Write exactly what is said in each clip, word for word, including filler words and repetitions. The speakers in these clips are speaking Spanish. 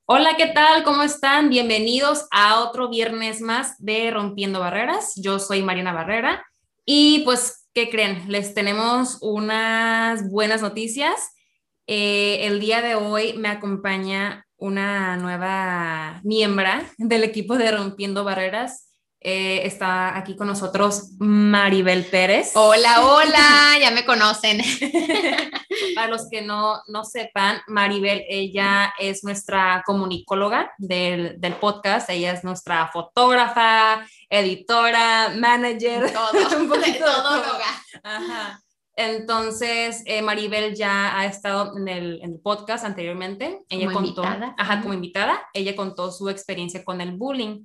Hola, ¿qué tal? ¿Cómo están? Bienvenidos a otro viernes más de Rompiendo Barreras. Yo soy Mariana Barrera y pues, ¿qué creen? Les tenemos unas buenas noticias. Eh, el día de hoy me acompaña una nueva miembro del equipo de Rompiendo Barreras. Eh, está aquí con nosotros Maribel Pérez. Hola, hola, ya me conocen. Para los que no, no sepan, Maribel, ella es nuestra comunicóloga del, del podcast, ella es nuestra fotógrafa, editora, manager, Todo, un poquito todo, todo. todo. Ajá. Entonces, eh, Maribel ya ha estado en el, en el podcast anteriormente. Ella Como contó, invitada. ajá, Uh-huh. como invitada, ella contó su experiencia con el bullying.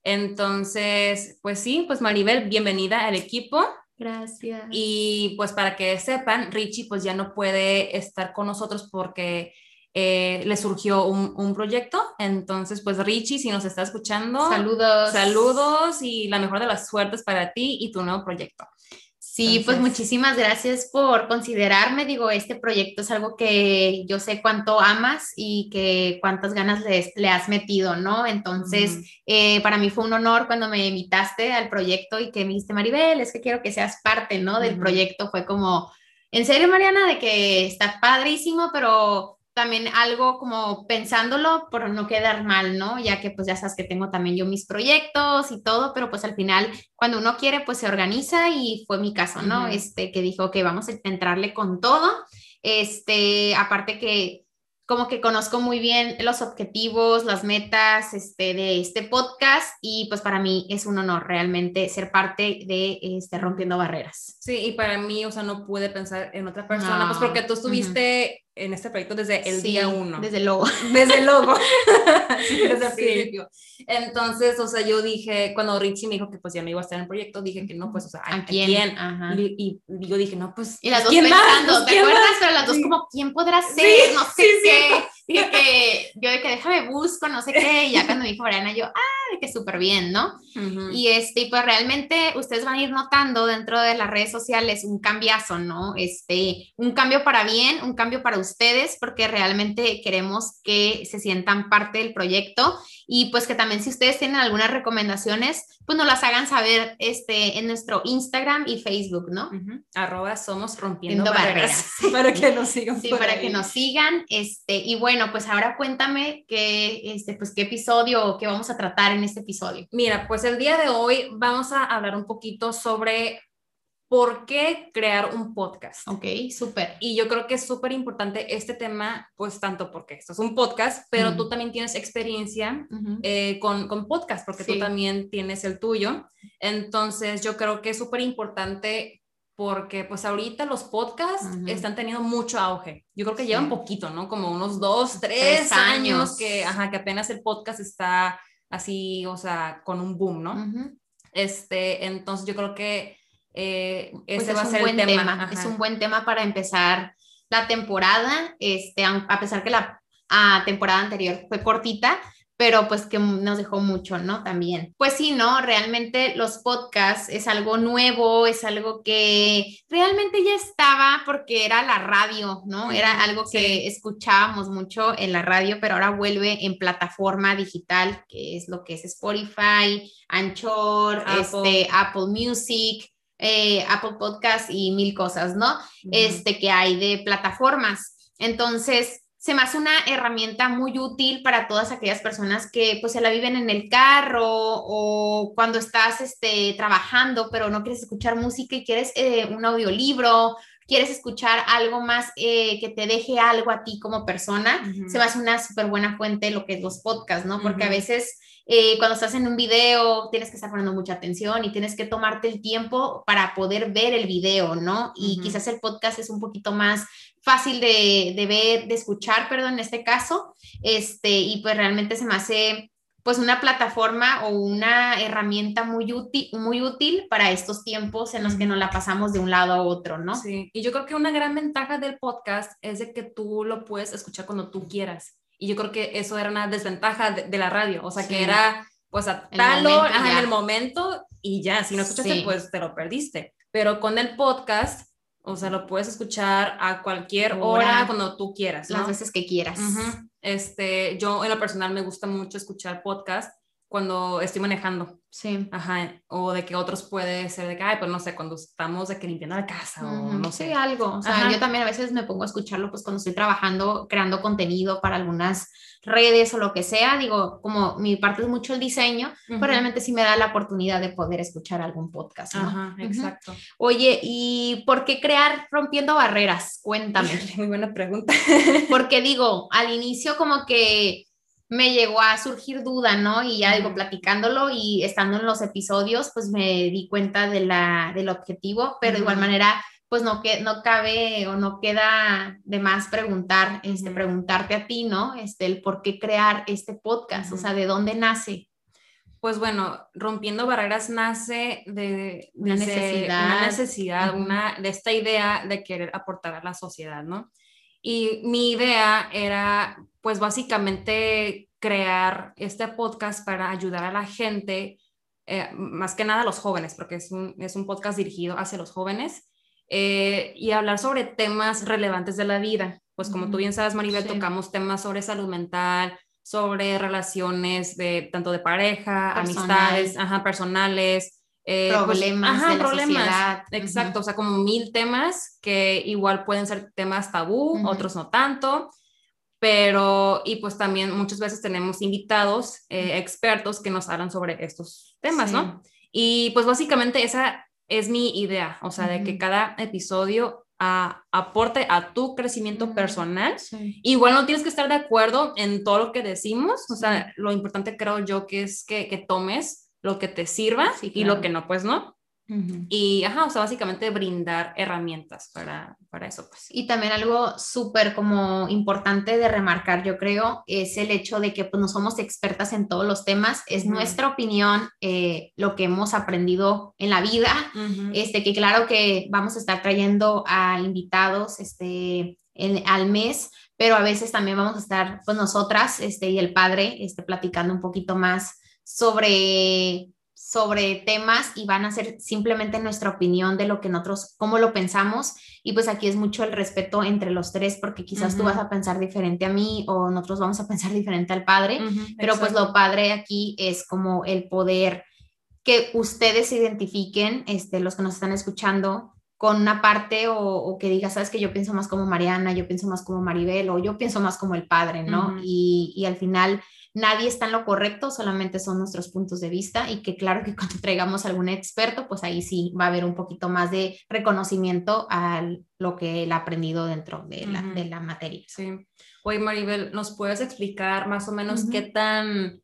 Entonces, pues sí, pues Maribel, bienvenida al equipo. Gracias. Y pues para que sepan, Richie pues ya no puede estar con nosotros porque eh, le surgió un, un proyecto. Entonces, pues Richie, si nos está escuchando, Saludos. saludos y la mejor de las suertes para ti y tu nuevo proyecto. Sí, Entonces, pues muchísimas gracias por considerarme. Digo, este proyecto es algo que yo sé cuánto amas y que cuántas ganas le, le has metido, ¿no? Entonces, uh-huh. eh, para mí fue un honor cuando me invitaste al proyecto y que me dijiste, Maribel, es que quiero que seas parte, ¿no? Del uh-huh. proyecto. Fue como, en serio, Mariana, de que está padrísimo, pero también algo como pensándolo por no quedar mal, ¿no? Ya que pues ya sabes que tengo también yo mis proyectos y todo, pero pues al final cuando uno quiere pues se organiza y fue mi caso, ¿no? Uh-huh. Este, que dijo que vamos a entrarle con todo, este, aparte que como que conozco muy bien los objetivos, las metas este, de este podcast y pues para mí es un honor realmente ser parte de este, Rompiendo Barreras. Sí, y para mí, o sea, no pude pensar en otra persona, no. Pues porque tú estuviste uh-huh. en este proyecto desde el sí, día uno. Desde el logo. Desde el logo. sí, desde el sí. principio. Entonces, o sea, yo dije, cuando Richie me dijo que pues ya no iba a estar en el proyecto, dije que no, pues, o sea, ¿a, ¿a quién? quién? Ajá. Y, y yo dije, no, pues, y las dos ¿quién pensando, más? ¿te acuerdas? Más? Pero las dos sí. como, ¿quién podrá ser? Sí, no sé sí, qué. Sí. Dije que, yo de que déjame busco, no sé qué, y ya cuando me dijo Mariana, yo, ah, de que súper bien, ¿no? Uh-huh. Y este, pues realmente ustedes van a ir notando dentro de las redes sociales un cambiazo, ¿no? Este, un cambio para bien, un cambio para ustedes, porque realmente queremos que se sientan parte del proyecto y pues que también si ustedes tienen algunas recomendaciones, pues nos las hagan saber este, en nuestro Instagram y Facebook, ¿no? Uh-huh. Arroba somos rompiendo barreras. barreras. Para que nos sigan. Sí, para ahí. que nos sigan. Este, y bueno, pues ahora cuéntame qué, este, pues, qué episodio o qué vamos a tratar en este episodio. Mira, pues el día de hoy vamos a hablar un poquito sobre por qué crear un podcast. Ok, súper. Y yo creo que es súper importante este tema, pues tanto porque esto es un podcast, pero uh-huh. tú también tienes experiencia uh-huh. eh, con, con podcast, porque sí. tú también tienes el tuyo. Entonces yo creo que es súper importante porque pues ahorita los podcasts uh-huh. están teniendo mucho auge. Yo creo que sí. llevan poquito, ¿no? Como unos dos, tres, tres años, años que, ajá, que apenas el podcast está así, o sea, con un boom, ¿no? Uh-huh. Este, entonces yo creo que Eh, ese pues va a ser un buen el tema. tema. Es un buen tema para empezar la temporada, este, a pesar que la a, temporada anterior fue cortita, pero pues que nos dejó mucho, ¿no? También. Pues sí, ¿no? Realmente los podcasts es algo nuevo, es algo que realmente ya estaba porque era la radio, ¿no? Era algo que sí. escuchábamos mucho en la radio, pero ahora vuelve en plataforma digital, que es lo que es Spotify, Anchor, Apple, este, Apple Music, Eh, Apple Podcast y mil cosas, ¿no? Uh-huh. Este que hay de plataformas. Entonces, se me hace una herramienta muy útil para todas aquellas personas que pues se la viven en el carro o cuando estás este, trabajando, pero no quieres escuchar música y quieres eh, un audiolibro, quieres escuchar algo más eh, que te deje algo a ti como persona, uh-huh. se me hace una súper buena fuente lo que es los podcasts, ¿no? Porque uh-huh. a veces eh, cuando estás en un video tienes que estar poniendo mucha atención y tienes que tomarte el tiempo para poder ver el video, ¿no? Y uh-huh. quizás el podcast es un poquito más fácil de, de ver, de escuchar, perdón, en este caso, este, y pues realmente se me hace pues una plataforma o una herramienta muy útil, muy útil para estos tiempos en los que nos la pasamos de un lado a otro, ¿no? Sí, y yo creo que una gran ventaja del podcast es de que tú lo puedes escuchar cuando tú quieras, y yo creo que eso era una desventaja de, de la radio, o sea, sí. que era pues a tal hora, en el momento, y ya, si no escuchaste, sí. pues te lo perdiste, pero con el podcast O sea, lo puedes escuchar a cualquier hora, hora cuando tú quieras, ¿no? Las veces que quieras. Uh-huh. Este, yo en lo personal me gusta mucho escuchar podcast cuando estoy manejando. Sí. Ajá, o de que otros puede ser de que, ay, pues no sé, cuando estamos de que limpiando la casa uh-huh. o no sé. Sí, algo. O sea, Ajá. yo también a veces me pongo a escucharlo pues cuando estoy trabajando, creando contenido para algunas redes o lo que sea. Digo, como mi parte es mucho el diseño, uh-huh. pero realmente sí me da la oportunidad de poder escuchar algún podcast, ¿no? Ajá, exacto. Uh-huh. Oye, ¿y por qué crear Rompiendo Barreras? Cuéntame. Muy buena pregunta. Porque digo, al inicio como que me llegó a surgir duda, ¿no? Y ya digo, platicándolo y estando en los episodios, pues me di cuenta de la, del objetivo, pero uh-huh. de igual manera, pues no, que, no cabe o no queda de más preguntar, este, uh-huh. preguntarte a ti, ¿no? Este, el por qué crear este podcast, uh-huh. o sea, ¿de dónde nace? Pues bueno, Rompiendo Barreras nace de, de una necesidad, una, necesidad uh-huh. una, de esta idea de querer aportar a la sociedad, ¿no? Y mi idea era, pues básicamente crear este podcast para ayudar a la gente, eh, más que nada a los jóvenes, porque es un, es un podcast dirigido hacia los jóvenes, eh, y hablar sobre temas relevantes de la vida. Pues como uh-huh. tú bien sabes, Maribel, sí. tocamos temas sobre salud mental, sobre relaciones de tanto de pareja, Personal. amistades, ajá, personales, Eh, problemas pues, ajá, de la problemas, sociedad. exacto, Uh-huh. o sea, como mil temas que igual pueden ser temas tabú, uh-huh. otros no tanto, pero, y pues también muchas veces tenemos invitados, eh, expertos que nos hablan sobre estos temas, sí. ¿no? Y pues básicamente esa es mi idea, o sea, uh-huh. de que cada episodio a, aporte a tu crecimiento uh-huh. personal. Sí. Igual no tienes que estar de acuerdo en todo lo que decimos, o sea, sí. lo importante creo yo que es que, que tomes lo que te sirva sí, claro. y lo que no, pues no. Uh-huh. Y, ajá, o sea, básicamente brindar herramientas para, para eso, pues. Y también algo súper como importante de remarcar, yo creo, es el hecho de que pues no somos expertas en todos los temas, es uh-huh. nuestra opinión, eh, lo que hemos aprendido en la vida, uh-huh. este, que claro que vamos a estar trayendo a invitados, este, en, al mes, pero a veces también vamos a estar, pues nosotras, este, y el padre, este, platicando un poquito más sobre, sobre temas y van a ser simplemente nuestra opinión de lo que nosotros, cómo lo pensamos, y pues aquí es mucho el respeto entre los tres, porque quizás uh-huh. tú vas a pensar diferente a mí o nosotros vamos a pensar diferente al padre, uh-huh. pero Exacto. Pues lo padre aquí es como el poder que ustedes se identifiquen, este, los que nos están escuchando, con una parte o, o que diga, sabes que yo pienso más como Mariana, yo pienso más como Maribel, o yo pienso más como el padre, ¿no? Uh-huh. Y, y al final nadie está en lo correcto, solamente son nuestros puntos de vista, y que claro que cuando traigamos a algún experto, pues ahí sí va a haber un poquito más de reconocimiento a lo que él ha aprendido dentro de la, uh-huh. de la materia. Sí. Oye, Maribel, ¿nos puedes explicar más o menos uh-huh. qué tan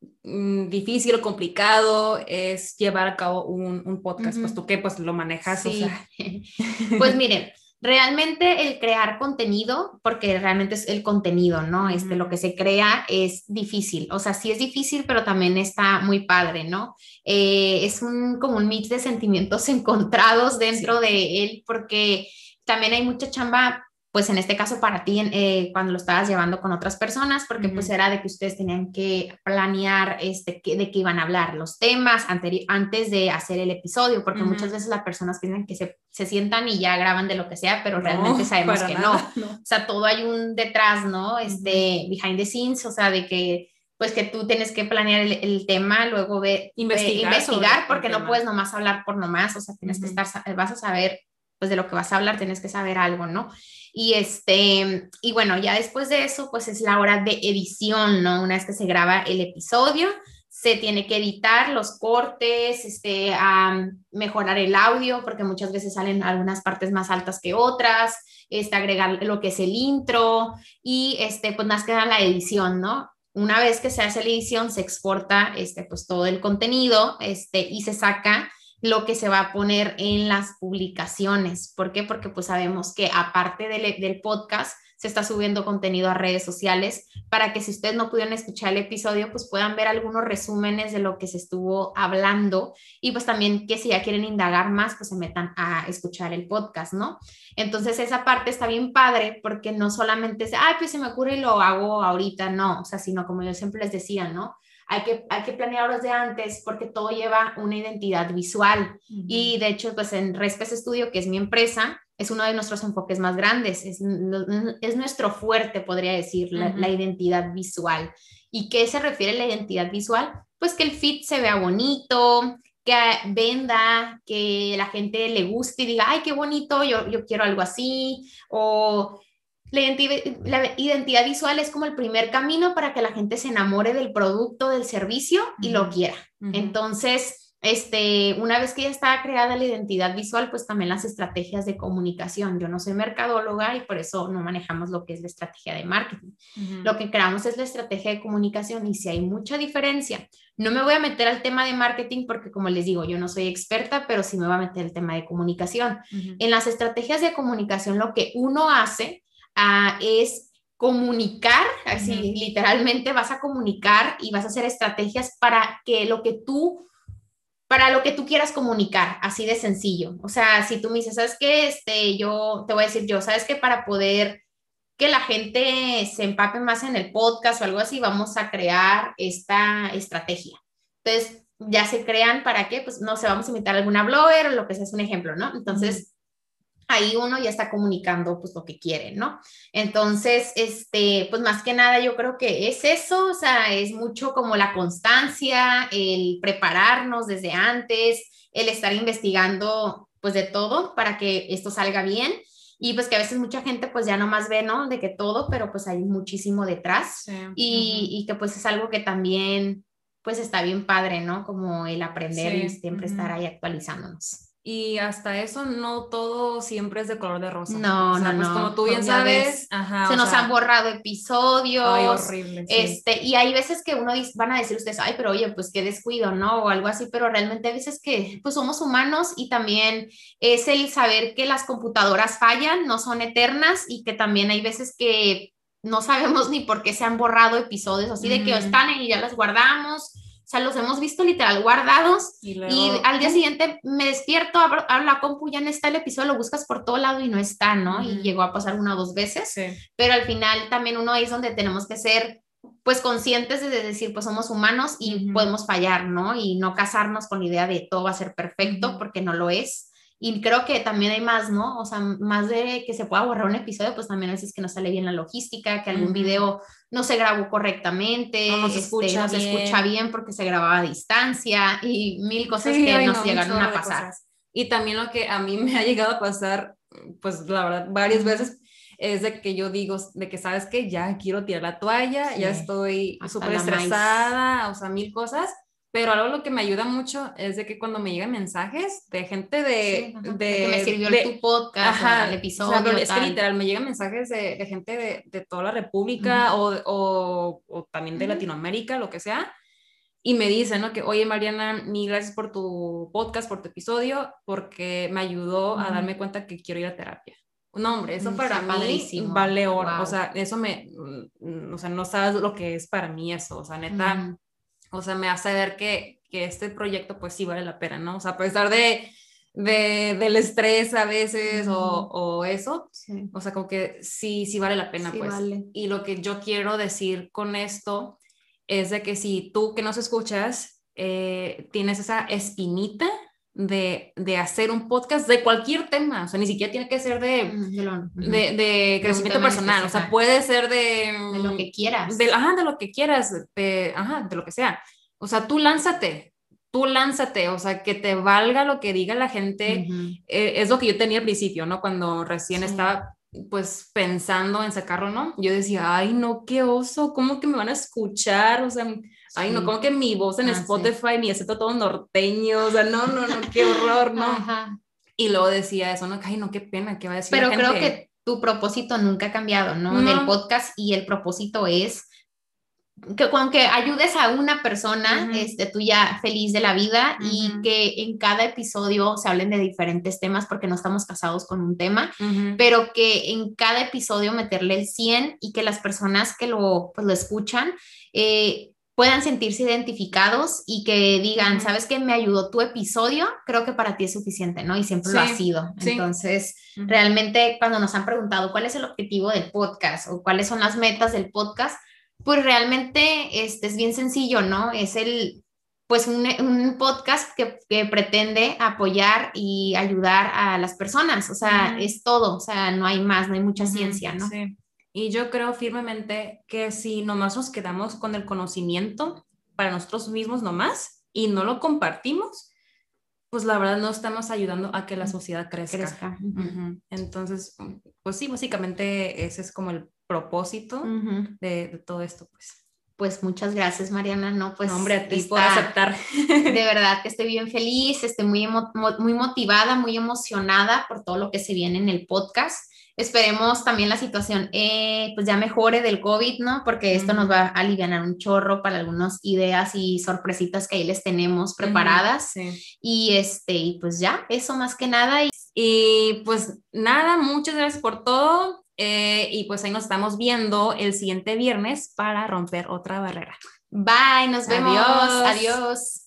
mm, difícil o complicado es llevar a cabo un, un podcast? Uh-huh. Pues tú que pues lo manejas. Sí. O sea. Pues miren, realmente el crear contenido, porque realmente es el contenido, ¿no? Uh-huh. Este, lo que se crea es difícil, o sea, sí es difícil, pero también está muy padre, ¿no? Eh, es un, como un mix de sentimientos encontrados dentro sí. de él, porque también hay mucha chamba, pues en este caso para ti, eh, cuando lo estabas llevando con otras personas, porque uh-huh. pues era de que ustedes tenían que planear este, que, de qué iban a hablar, los temas anteri- antes de hacer el episodio, porque uh-huh. muchas veces las personas piensan que se, se sientan y ya graban de lo que sea, pero no, realmente sabemos que no. no. O sea, todo hay un detrás, ¿no? Este, uh-huh. behind the scenes, o sea, de que pues que tú tienes que planear el, el tema, luego ve, investigar, ve, investigar porque no tema. Puedes nomás hablar por nomás, o sea, tienes uh-huh. que estar, vas a saber pues de lo que vas a hablar, tienes que saber algo, ¿no? Y este, y bueno, ya después de eso, pues es la hora de edición, ¿no? Una vez que se graba el episodio, se tiene que editar los cortes, este, um, mejorar el audio, porque muchas veces salen algunas partes más altas que otras, este, agregar lo que es el intro, y este, pues más queda la edición, ¿no? Una vez que se hace la edición, se exporta, este, pues todo el contenido, este, y se saca lo que se va a poner en las publicaciones. ¿Por qué? Porque pues sabemos que aparte del, del podcast se está subiendo contenido a redes sociales para que si ustedes no pudieron escuchar el episodio, pues puedan ver algunos resúmenes de lo que se estuvo hablando, y pues también que si ya quieren indagar más, pues se metan a escuchar el podcast, ¿no? Entonces esa parte está bien padre, porque no solamente es, ay, pues se me ocurre y lo hago ahorita, no, o sea, sino como yo siempre les decía, ¿no? Hay que, hay que planear desde antes, porque todo lleva una identidad visual. Uh-huh. Y de hecho, pues en Respes Studio, que es mi empresa, es uno de nuestros enfoques más grandes, es, es nuestro fuerte, podría decir, la, uh-huh. la identidad visual. ¿Y qué se refiere a la identidad visual? Pues que el feed se vea bonito, que venda, que la gente le guste y diga, ay, qué bonito, yo, yo quiero algo así, o la identidad, la identidad visual es como el primer camino para que la gente se enamore del producto, del servicio y uh-huh. lo quiera. Uh-huh. Entonces, este, una vez que ya está creada la identidad visual, pues también las estrategias de comunicación. Yo no soy mercadóloga y por eso no manejamos lo que es la estrategia de marketing. Uh-huh. Lo que creamos es la estrategia de comunicación y si hay mucha diferencia. No me voy a meter al tema de marketing porque, como les digo, yo no soy experta, pero sí me voy a meter al tema de comunicación. Uh-huh. En las estrategias de comunicación, lo que uno hace uh, es comunicar, así uh-huh. literalmente vas a comunicar y vas a hacer estrategias para que lo que tú para lo que tú quieras comunicar, así de sencillo. O sea, si tú me dices, ¿sabes qué? Este, yo te voy a decir yo, ¿sabes qué? Para poder que la gente se empape más en el podcast o algo así, vamos a crear esta estrategia. Entonces, ya se crean, ¿para qué? Pues, no sé, vamos a invitar a alguna blogger o lo que sea, es un ejemplo, ¿no? Entonces, uh-huh. ahí uno ya está comunicando pues lo que quiere, ¿no? Entonces, este, pues más que nada yo creo que es eso, o sea, es mucho como la constancia, el prepararnos desde antes, el estar investigando pues de todo para que esto salga bien y pues que a veces mucha gente pues ya nomás ve, ¿no? De que todo, pero pues hay muchísimo detrás sí. y, uh-huh. y que pues es algo que también pues está bien padre, ¿no? Como el aprender sí. y siempre uh-huh. estar ahí actualizándonos. Y hasta eso no todo siempre es de color de rosa. No, o sea, no, pues no. Como tú bien ya sabes, ajá, se nos sea, han borrado episodios. Ay, horrible. Sí. Este, y hay veces que uno dice, van a decir ustedes, ay, pero oye, pues qué descuido, ¿no? O algo así, pero realmente hay veces que pues somos humanos y también es el saber que las computadoras fallan, no son eternas y que también hay veces que no sabemos ni por qué se han borrado episodios, así uh-huh. de que están y ya las guardamos. O sea, los hemos visto literal guardados y, luego, y al día siguiente me despierto, abro, abro la compu, ya no está el episodio, lo buscas por todo lado y no está, ¿no? Uh-huh. Y llegó a pasar una o dos veces, sí. pero al final también uno es donde tenemos que ser pues conscientes de decir, pues somos humanos y uh-huh. podemos fallar, ¿no? Y no casarnos con la idea de todo va a ser perfecto uh-huh. porque no lo es. Y creo que también hay más, ¿no? O sea, más de que se pueda borrar un episodio, pues también a veces que no sale bien la logística, que algún uh-huh. video no se grabó correctamente, no, no, se, este, escucha no se escucha bien porque se grababa a distancia y mil cosas sí, que nos no, llegaron a pasar. Y también lo que a mí me ha llegado a pasar, pues la verdad, varias uh-huh. veces, es de que yo digo, de que sabes que ya quiero tirar la toalla, sí. ya estoy súper estresada, maíz. O sea, mil cosas. Pero algo lo que me ayuda mucho es de que cuando me llegan mensajes de gente de... Sí, de, de que me sirvió de, tu podcast, ajá, el episodio. O sea, es tal. que literal me llegan mensajes de, de gente de, de toda la república uh-huh. o, o, o también de uh-huh. Latinoamérica, lo que sea. Y me dicen, ¿no? Que, oye, Mariana, mil gracias por tu podcast, por tu episodio, porque me ayudó uh-huh. a darme cuenta que quiero ir a terapia. No, hombre, eso para mí padrísimo. Vale oro. Wow. O sea, eso me... O sea, no sabes lo que es para mí eso. O sea, neta... Uh-huh. O sea, me hace ver que, que este proyecto pues sí vale la pena, ¿no? O sea, a pesar de, de, del estrés a veces uh-huh. o, o eso, sí. O sea, como que sí, sí vale la pena, sí, pues. Vale. Y lo que yo quiero decir con esto es de que si tú que nos escuchas eh, tienes esa espinita de, de hacer un podcast de cualquier tema, o sea, ni siquiera tiene que ser de, uh-huh. de, de crecimiento personal, o sea, puede ser de... De lo que quieras. De, ajá, de lo que quieras, de, ajá, de lo que sea. O sea, tú lánzate, tú lánzate, o sea, que te valga lo que diga la gente, uh-huh. eh, es lo que yo tenía al principio, ¿no? Cuando recién sí. estaba, pues, pensando en sacarlo, ¿no? Yo decía, ay, no, qué oso, ¿cómo que me van a escuchar? O sea... Ay, sí. no, como que mi voz en ah, Spotify, sí. mi acento todo norteño, o sea, no, no, no, qué horror, ¿no? Ajá. Y luego decía eso, no, ay, no, qué pena, ¿qué va a decir Pero la creo gente? que tu propósito nunca ha cambiado, ¿no? No. Del podcast y el propósito es que con que ayudes a una persona, uh-huh. este, tú ya feliz de la vida uh-huh. y que en cada episodio se hablen de diferentes temas porque no estamos casados con un tema, uh-huh. pero que en cada episodio meterle el cien y que las personas que lo, pues, lo escuchan, eh, puedan sentirse identificados y que digan, uh-huh. ¿sabes qué? Me ayudó tu episodio, creo que para ti es suficiente, ¿no? Y siempre sí, lo ha sido. Sí. Entonces, uh-huh. realmente cuando nos han preguntado cuál es el objetivo del podcast o cuáles son las metas del podcast, pues realmente este, es bien sencillo, ¿no? Es el pues un, un podcast que, que pretende apoyar y ayudar a las personas, o sea, uh-huh. es todo, o sea, no hay más, no hay mucha uh-huh. ciencia, ¿no? Sí, y yo creo firmemente que si nomás nos quedamos con el conocimiento para nosotros mismos nomás y no lo compartimos, pues la verdad no estamos ayudando a que la sociedad crezca. crezca. Uh-huh. Entonces, pues sí, básicamente ese es como el propósito uh-huh. de, de todo esto, pues. Pues muchas gracias, Mariana, no, pues. No, hombre, a ti está, por aceptar. De verdad que estoy bien feliz, estoy muy, emo, muy motivada, muy emocionada por todo lo que se viene en el podcast. Esperemos también la situación eh, pues ya mejore del COVID, ¿no? Porque esto uh-huh. nos va a aliviar un chorro para algunas ideas y sorpresitas que ahí les tenemos preparadas. Uh-huh. Sí. Y este, y pues ya, eso más que nada. Y, y pues nada, muchas gracias por todo. Eh, y pues ahí nos estamos viendo el siguiente viernes para romper otra barrera. Bye, nos vemos. Adiós. Adiós.